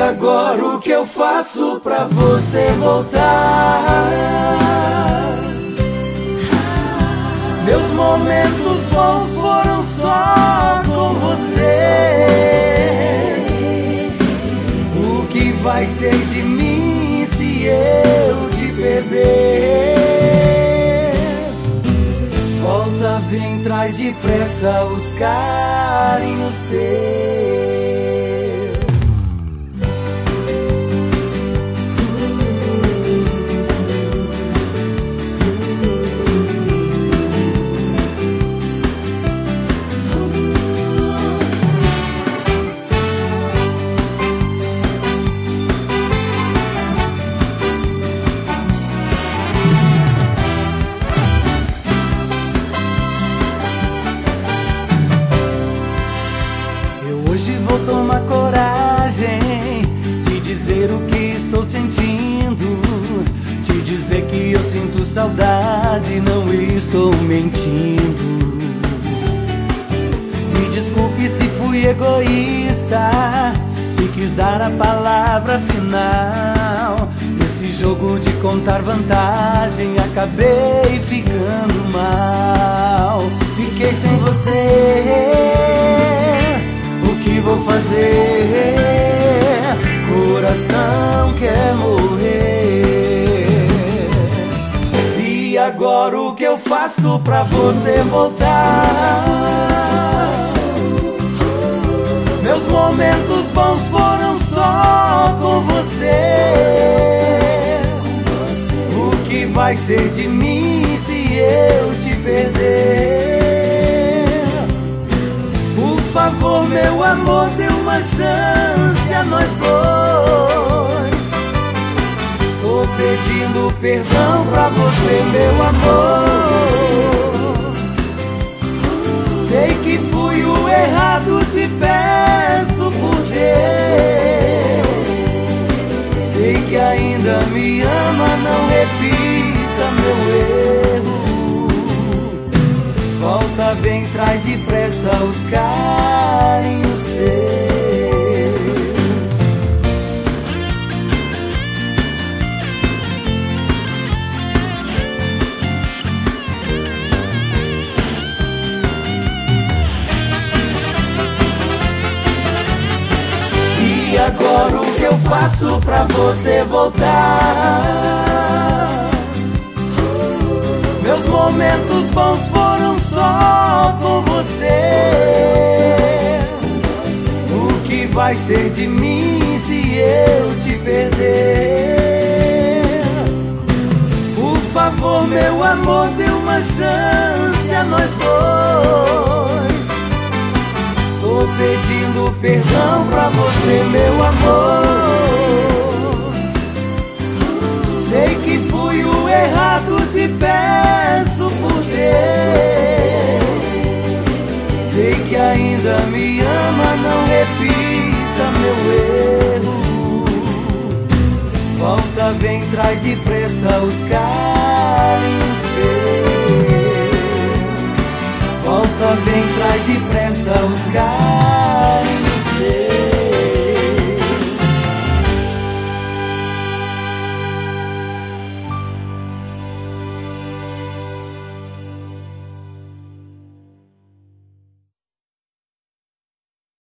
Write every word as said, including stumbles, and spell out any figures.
agora o que eu faço pra você voltar? Meus momentos bons foram só com você. O que vai ser de mim se eu te perder? Volta, vem, traz depressa os carinhos teus. Hoje vou tomar coragem de dizer o que estou sentindo, te dizer que eu sinto saudade, não estou mentindo. Me desculpe se fui egoísta, se quis dar a palavra final. Nesse jogo de contar vantagem acabei ficando mal. Fiquei sem você, o que vou fazer? Coração quer morrer. E agora o que eu faço pra você voltar? Meus momentos bons foram só com você. O que vai ser de mim se eu te perder? Por favor, meu amor, dê uma chance a nós dois. Tô pedindo perdão pra você, meu amor. Sei que fui o errado, te peço por Deus. Sei que ainda me ama, não repita meu erro. Volta, vem, traz depressa os carinhos teus. E agora o que eu faço pra você voltar? Meus momentos bons foram só com você. O que vai ser de mim se eu te perder? Por favor, meu amor, dê uma chance a nós dois. Tô pedindo perdão pra você, meu amor. Sei que fui o errado, te peço por Deus. Sei que ainda me ama, não repita meu erro. Volta, vem, traz depressa os carinhos teus. Volta, vem, traz depressa os carinhos.